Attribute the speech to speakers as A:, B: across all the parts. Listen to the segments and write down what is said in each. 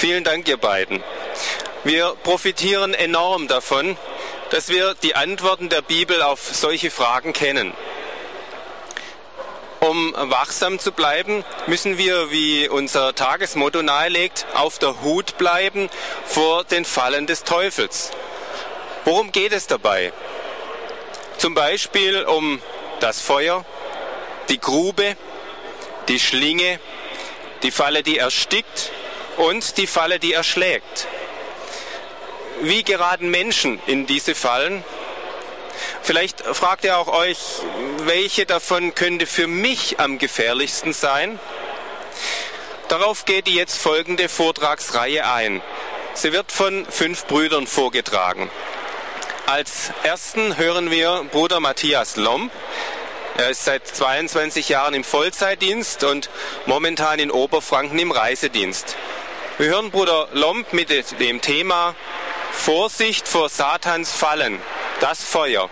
A: Vielen Dank, ihr beiden. Wir profitieren enorm davon, dass wir die Antworten der Bibel auf solche Fragen kennen. Um wachsam zu bleiben, müssen wir, wie unser Tagesmotto nahelegt, auf der Hut bleiben vor den Fallen des Teufels. Worum geht es dabei? Zum Beispiel um das Feuer, die Grube, die Schlinge, die Falle, die erstickt und die Falle, die erschlägt. Wie geraten Menschen in diese Fallen? Vielleicht fragt ihr auch euch, welche davon könnte für mich am gefährlichsten sein? Darauf geht die jetzt folgende Vortragsreihe ein. Sie wird von 5 Brüdern vorgetragen. Als ersten hören wir Bruder Matthias Lomb. Er ist seit 22 Jahren im Vollzeitdienst und momentan in Oberfranken im Reisedienst. Wir hören Bruder Lomb mit dem Thema Vorsicht vor Satans Fallen, das Feuer.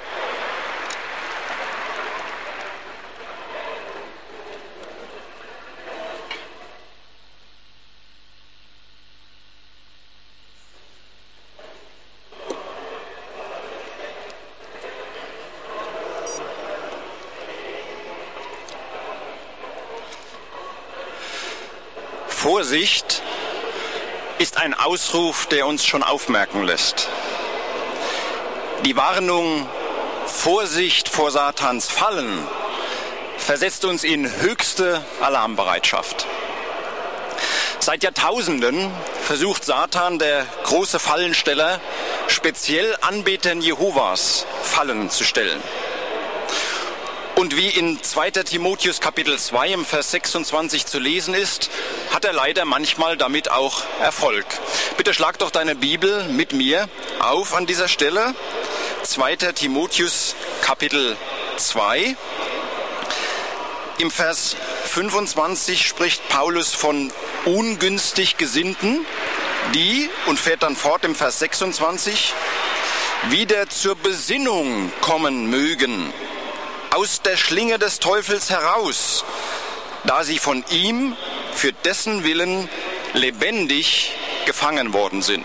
B: Vorsicht ist ein Ausruf, der uns schon aufmerken lässt. Die Warnung Vorsicht vor Satans Fallen versetzt uns in höchste Alarmbereitschaft. Seit Jahrtausenden versucht Satan, der große Fallensteller, speziell Anbetern Jehovas Fallen zu stellen. Und wie in 2. Timotheus Kapitel 2 im Vers 26 zu lesen ist, hat er leider manchmal damit auch Erfolg. Bitte schlag doch deine Bibel mit mir auf an dieser Stelle. 2. Timotheus Kapitel 2. Im Vers 25 spricht Paulus von ungünstig Gesinnten, die, und fährt dann fort im Vers 26, wieder zur Besinnung kommen mögen, aus der Schlinge des Teufels heraus, da sie von ihm für dessen Willen lebendig gefangen worden sind.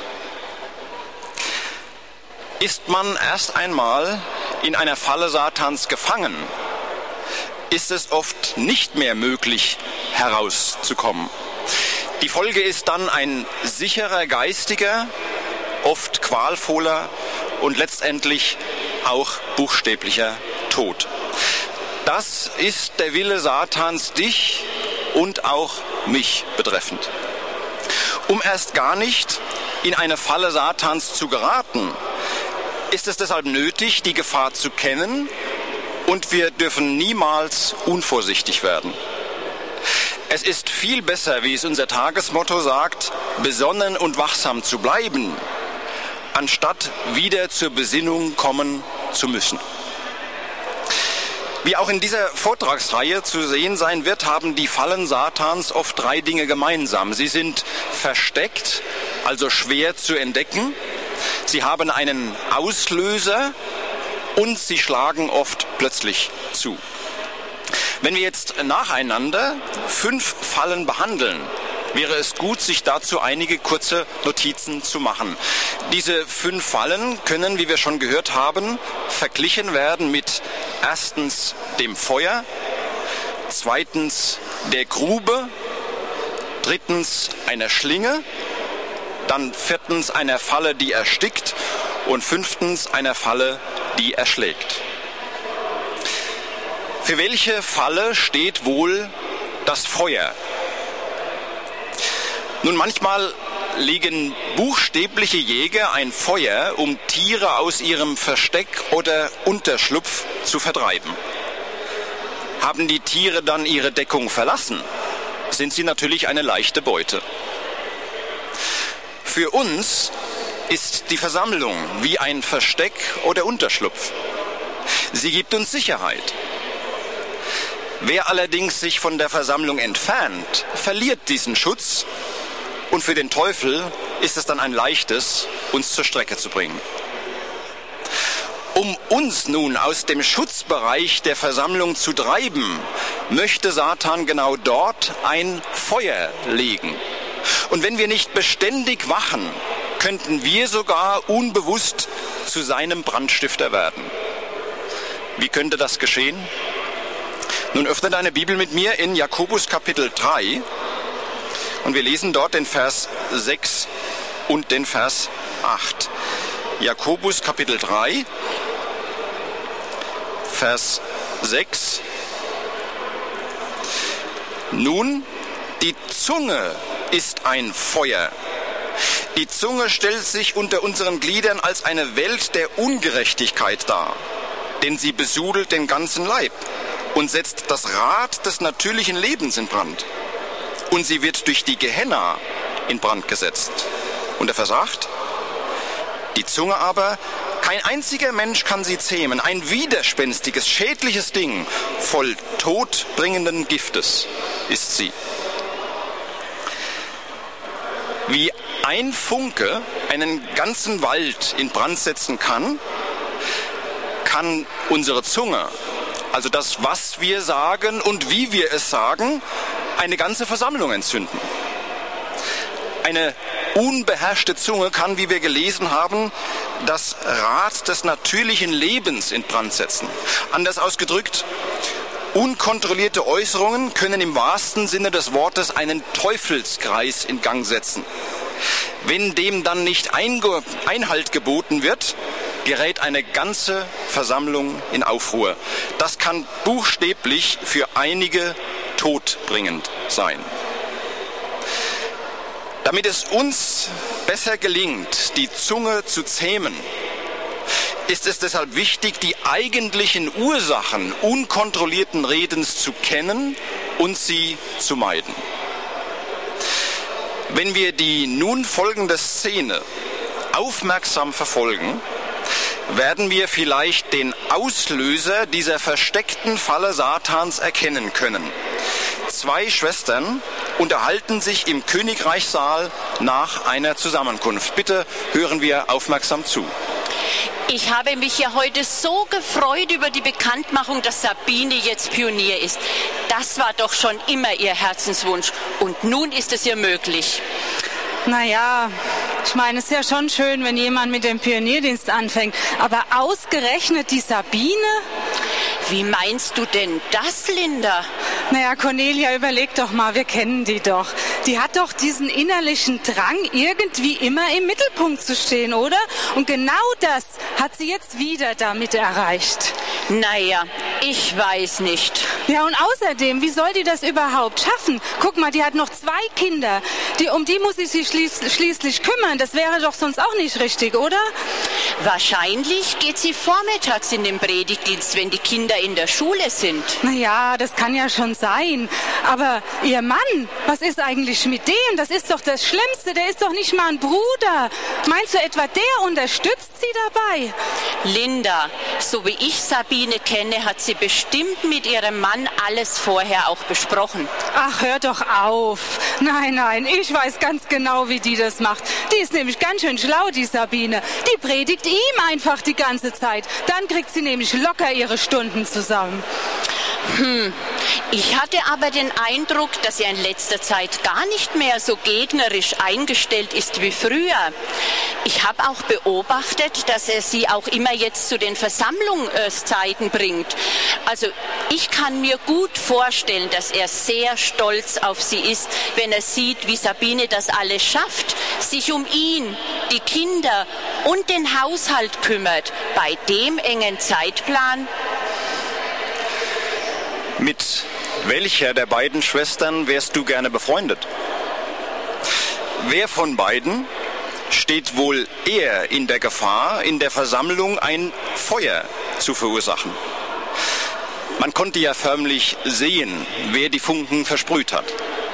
B: Ist man erst einmal in einer Falle Satans gefangen, ist es oft nicht mehr möglich, herauszukommen. Die Folge ist dann ein sicherer geistiger, oft qualvoller und letztendlich auch buchstäblicher Tod. Das ist der Wille Satans, dich und auch mich betreffend. Um erst gar nicht in eine Falle Satans zu geraten, ist es deshalb nötig, die Gefahr zu kennen, und wir dürfen niemals unvorsichtig werden. Es ist viel besser, wie es unser Tagesmotto sagt, besonnen und wachsam zu bleiben, anstatt wieder zur Besinnung kommen zu müssen. Wie auch in dieser Vortragsreihe zu sehen sein wird, haben die Fallen Satans oft 3 Dinge gemeinsam. Sie sind versteckt, also schwer zu entdecken. Sie haben einen Auslöser und sie schlagen oft plötzlich zu. Wenn wir jetzt nacheinander 5 Fallen behandeln, wäre es gut, sich dazu einige kurze Notizen zu machen. Diese 5 Fallen können, wie wir schon gehört haben, verglichen werden mit erstens dem Feuer, zweitens der Grube, drittens einer Schlinge, dann viertens einer Falle, die erstickt, und 5. einer Falle, die erschlägt. Für welche Falle steht wohl das Feuer? Nun, manchmal legen buchstäbliche Jäger ein Feuer, um Tiere aus ihrem Versteck oder Unterschlupf zu vertreiben. Haben die Tiere dann ihre Deckung verlassen, sind sie natürlich eine leichte Beute. Für uns ist die Versammlung wie ein Versteck oder Unterschlupf. Sie gibt uns Sicherheit. Wer allerdings sich von der Versammlung entfernt, verliert diesen Schutz, und für den Teufel ist es dann ein leichtes, uns zur Strecke zu bringen. Um uns nun aus dem Schutzbereich der Versammlung zu treiben, möchte Satan genau dort ein Feuer legen. Und wenn wir nicht beständig wachen, könnten wir sogar unbewusst zu seinem Brandstifter werden. Wie könnte das geschehen? Nun öffne deine Bibel mit mir in Jakobus Kapitel 3 und wir lesen dort den Vers 6 und den Vers 8. Jakobus Kapitel 3, Vers 6. Nun, die Zunge ist ein Feuer. Die Zunge stellt sich unter unseren Gliedern als eine Welt der Ungerechtigkeit dar, denn sie besudelt den ganzen Leib und setzt das Rad des natürlichen Lebens in Brand. Und sie wird durch die Gehenna in Brand gesetzt. Und er versagt, die Zunge aber, kein einziger Mensch kann sie zähmen, ein widerspenstiges, schädliches Ding, voll todbringenden Giftes ist sie. Wie ein Funke einen ganzen Wald in Brand setzen kann, kann unsere Zunge, also das, was wir sagen und wie wir es sagen, eine ganze Versammlung entzünden. Eine unbeherrschte Zunge kann, wie wir gelesen haben, das Rad des natürlichen Lebens in Brand setzen. Anders ausgedrückt, unkontrollierte Äußerungen können im wahrsten Sinne des Wortes einen Teufelskreis in Gang setzen. Wenn dem dann nicht Einhalt geboten wird, gerät eine ganze Versammlung in Aufruhr. Das kann buchstäblich für einige todbringend sein. Damit es uns besser gelingt, die Zunge zu zähmen, ist es deshalb wichtig, die eigentlichen Ursachen unkontrollierten Redens zu kennen und sie zu meiden. Wenn wir die nun folgende Szene aufmerksam verfolgen, werden wir vielleicht den Auslöser dieser versteckten Falle Satans erkennen können. 2 Schwestern unterhalten sich im Königreichssaal nach einer Zusammenkunft. Bitte hören wir aufmerksam zu.
C: Ich habe mich ja heute so gefreut über die Bekanntmachung, dass Sabine jetzt Pionier ist. Das war doch schon immer ihr Herzenswunsch und nun ist es ihr möglich.
D: Naja, ich meine, es ist ja schon schön, wenn jemand mit dem Pionierdienst anfängt. Aber ausgerechnet die Sabine?
C: Wie meinst du denn das, Linda?
D: Naja, Cornelia, überleg doch mal, wir kennen die doch. Die hat doch diesen innerlichen Drang, irgendwie immer im Mittelpunkt zu stehen, oder? Und genau das hat sie jetzt wieder damit erreicht.
C: Naja, ich weiß nicht.
D: Ja, und außerdem, wie soll die das überhaupt schaffen? Guck mal, die hat noch 2 Kinder. Um die muss sie sich schließlich kümmern. Das wäre doch sonst auch nicht richtig, oder?
C: Wahrscheinlich geht sie vormittags in den Predigtdienst, wenn die Kinder in der Schule sind.
D: Naja, das kann ja schon sein. Aber ihr Mann, was ist eigentlich mit dem? Das ist doch das Schlimmste. Der ist doch nicht mal ein Bruder. Meinst du etwa, der unterstützt sie dabei?
C: Linda, so wie ich Sabine kenne, hat sie bestimmt mit ihrem Mann alles vorher auch besprochen.
D: Ach, hör doch auf. Nein, ich weiß ganz genau, wie die das macht. Die ist nämlich ganz schön schlau, die Sabine. Die predigt ihm einfach die ganze Zeit. Dann kriegt sie nämlich locker ihre Stunden zusammen.
C: Ich hatte aber den Eindruck, dass er in letzter Zeit gar nicht mehr so gegnerisch eingestellt ist wie früher. Ich habe auch beobachtet, dass er sie auch immer jetzt zu den Versammlungszeiten bringt. Also ich kann mir gut vorstellen, dass er sehr stolz auf sie ist, wenn er sieht, wie Sabine das alles schafft, sich um ihn, die Kinder und den Haushalt kümmert, bei dem engen Zeitplan.
B: Mit welcher der beiden Schwestern wärst du gerne befreundet? Wer von beiden steht wohl eher in der Gefahr, in der Versammlung ein Feuer zu verursachen? Man konnte ja förmlich sehen, wer die Funken versprüht hat.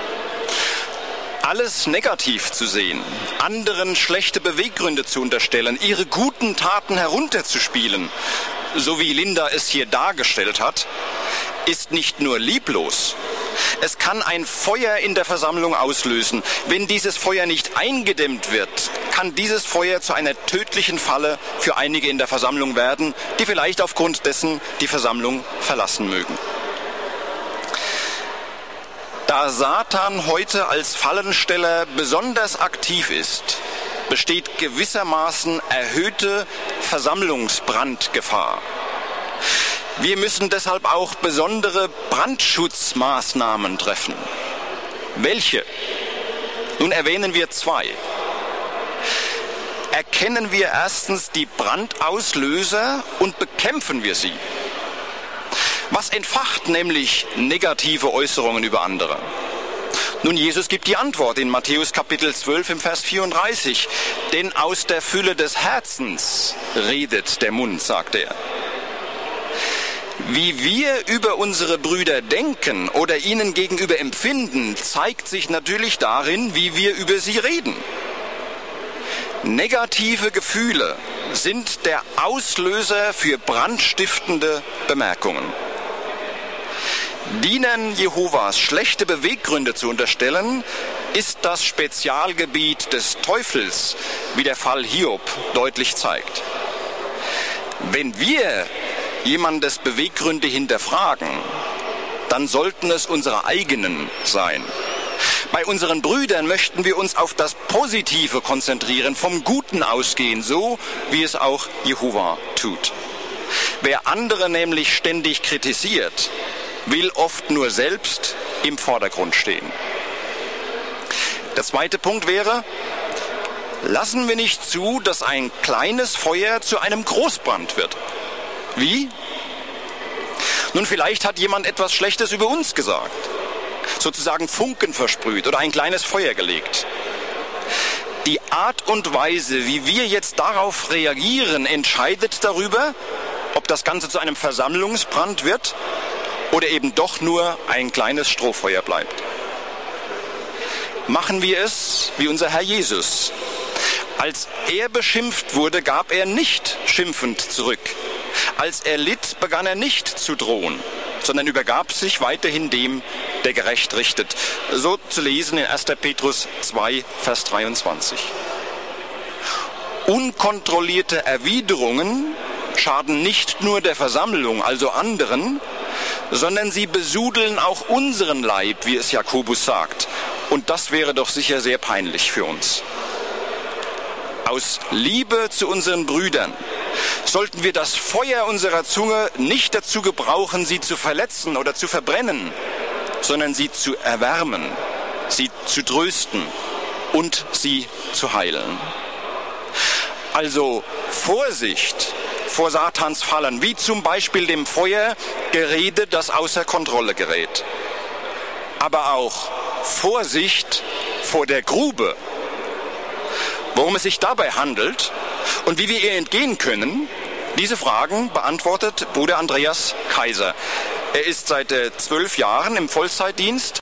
B: Alles negativ zu sehen, anderen schlechte Beweggründe zu unterstellen, ihre guten Taten herunterzuspielen, so wie Linda es hier dargestellt hat, ist nicht nur lieblos, es kann ein Feuer in der Versammlung auslösen. Wenn dieses Feuer nicht eingedämmt wird, kann dieses Feuer zu einer tödlichen Falle für einige in der Versammlung werden, die vielleicht aufgrund dessen die Versammlung verlassen mögen. Da Da Satan heute als Fallensteller besonders aktiv ist, besteht gewissermaßen erhöhte Versammlungsbrandgefahr. Wir müssen deshalb auch besondere Brandschutzmaßnahmen treffen. Welche? Nun erwähnen wir 2. Erkennen wir erstens die Brandauslöser und bekämpfen wir sie. Was entfacht nämlich negative Äußerungen über andere? Nun, Jesus gibt die Antwort in Matthäus Kapitel 12 im Vers 34. Denn aus der Fülle des Herzens redet der Mund, sagt er. Wie wir über unsere Brüder denken oder ihnen gegenüber empfinden, zeigt sich natürlich darin, wie wir über sie reden. Negative Gefühle sind der Auslöser für brandstiftende Bemerkungen. Dienern Jehovas schlechte Beweggründe zu unterstellen, ist das Spezialgebiet des Teufels, wie der Fall Hiob deutlich zeigt. Wenn wir jemandes Beweggründe hinterfragen, dann sollten es unsere eigenen sein. Bei unseren Brüdern möchten wir uns auf das Positive konzentrieren, vom Guten ausgehen, so wie es auch Jehova tut. Wer andere nämlich ständig kritisiert, will oft nur selbst im Vordergrund stehen. Der zweite Punkt wäre, lassen wir nicht zu, dass ein kleines Feuer zu einem Großbrand wird. Wie? Nun, vielleicht hat jemand etwas Schlechtes über uns gesagt, sozusagen Funken versprüht oder ein kleines Feuer gelegt. Die Art und Weise, wie wir jetzt darauf reagieren, entscheidet darüber, ob das Ganze zu einem Versammlungsbrand wird oder eben doch nur ein kleines Strohfeuer bleibt. Machen wir es wie unser Herr Jesus. Als er beschimpft wurde, gab er nicht schimpfend zurück. Als er litt, begann er nicht zu drohen, sondern übergab sich weiterhin dem, der gerecht richtet. So zu lesen in 1. Petrus 2, Vers 23. Unkontrollierte Erwiderungen schaden nicht nur der Versammlung, also anderen, sondern sie besudeln auch unseren Leib, wie es Jakobus sagt. Und das wäre doch sicher sehr peinlich für uns. Aus Liebe zu unseren Brüdern sollten wir das Feuer unserer Zunge nicht dazu gebrauchen, sie zu verletzen oder zu verbrennen, sondern sie zu erwärmen, sie zu trösten und sie zu heilen. Also Vorsicht vor Satans Fallen, wie zum Beispiel dem Feuer, Gerede, das außer Kontrolle gerät. Aber auch Vorsicht vor der Grube. Worum es sich dabei handelt und wie wir ihr entgehen können, diese Fragen beantwortet Bruder Andreas Kaiser. Er ist seit 12 Jahren im Vollzeitdienst